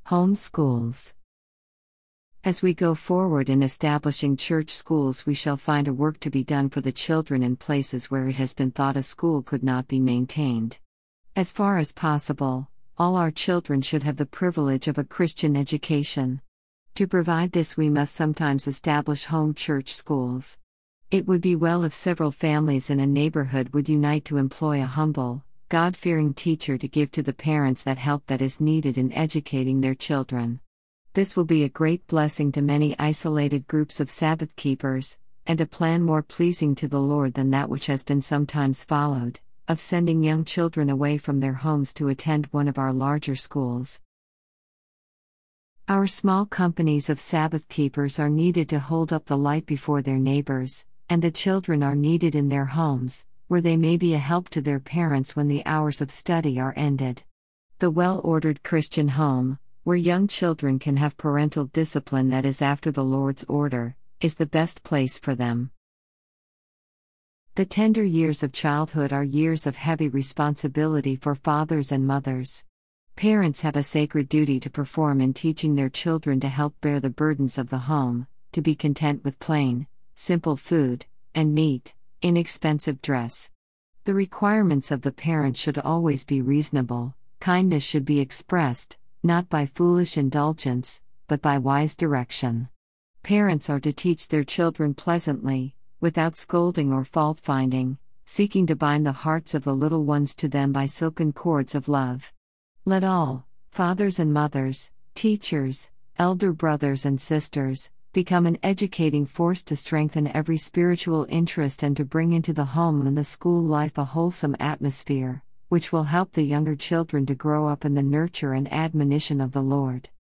Home schools. As we go forward in establishing church schools, we shall find a work to be done for the children in places where it has been thought a school could not be maintained. As far as possible, all our children should have the privilege of a Christian education. To provide this, we must sometimes establish home church schools. It would be well if several families in a neighborhood would unite to employ a humble, God-fearing teacher to give to the parents that help that is needed in educating their children. This will be a great blessing to many isolated groups of Sabbath keepers, and a plan more pleasing to the Lord than that which has been sometimes followed, of sending young children away from their homes to attend one of our larger schools. Our small companies of Sabbath keepers are needed to hold up the light before their neighbors, and the children are needed in their homes, where they may be a help to their parents when the hours of study are ended. The well-ordered Christian home, where young children can have parental discipline that is after the Lord's order, is the best place for them. The tender years of childhood are years of heavy responsibility for fathers and mothers. Parents have a sacred duty to perform in teaching their children to help bear the burdens of the home, to be content with plain, simple food, and neat, inexpensive dress. The requirements of the parent should always be reasonable. Kindness should be expressed, not by foolish indulgence, but by wise direction. Parents are to teach their children pleasantly, without scolding or fault-finding, seeking to bind the hearts of the little ones to them by silken cords of love. Let all, fathers and mothers, teachers, elder brothers and sisters, become an educating force to strengthen every spiritual interest and to bring into the home and the school life a wholesome atmosphere, which will help the younger children to grow up in the nurture and admonition of the Lord.